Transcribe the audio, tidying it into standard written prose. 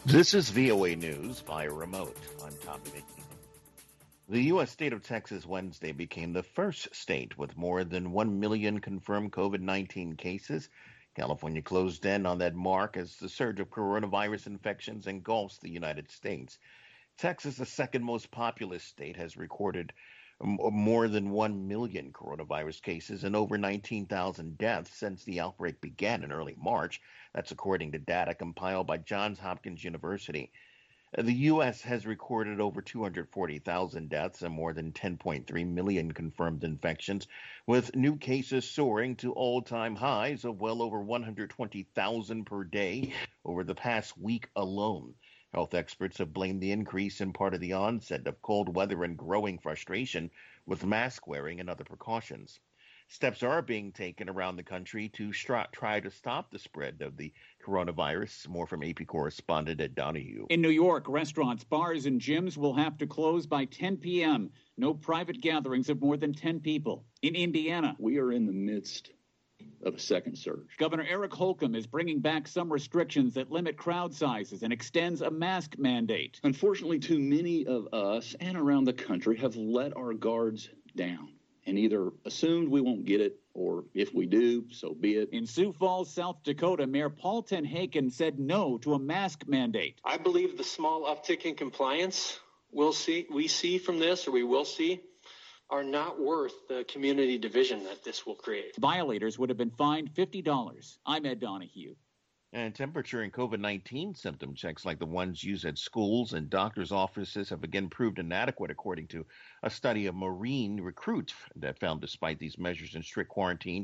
This is VOA News via remote. I'm Tommy Mickey. The U.S. state of Texas Wednesday became the first state with more than 1 million confirmed COVID-19 cases. California closed in on that mark as the surge of coronavirus infections engulfs the United States. Texas, the second most populous state, has recorded more than 1 million coronavirus cases and over 19,000 deaths since the outbreak began in early March. That's according to data compiled by Johns Hopkins University. The U.S. has recorded over 240,000 deaths and more than 10.3 million confirmed infections, with new cases soaring to all-time highs of well over 120,000 per day over the past week alone. Health experts have blamed the increase in part of the onset of cold weather and growing frustration with mask wearing and other precautions. Steps are being taken around the country to try to stop the spread of the coronavirus. More from AP correspondent Ed Donahue. In New York, restaurants, bars, and gyms will have to close by 10 p.m. No private gatherings of more than 10 people. In Indiana, we are in the midst of a second surge. Governor Eric Holcomb is bringing back some restrictions that limit crowd sizes and extends a mask mandate. Unfortunately, too many of us and around the country have let our guards down and either assumed we won't get it, or if we do, so be it. In Sioux Falls, South Dakota, Mayor Paul Tenhaken said no to a mask mandate. I believe the small uptick in compliance we see from this, or we will see, are not worth the community division that this will create. Violators would have been fined $50. I'm Ed Donahue. And temperature and COVID-19 symptom checks like the ones used at schools and doctors' offices have again proved inadequate, according to a study of Marine recruits that found despite these measures and strict quarantines,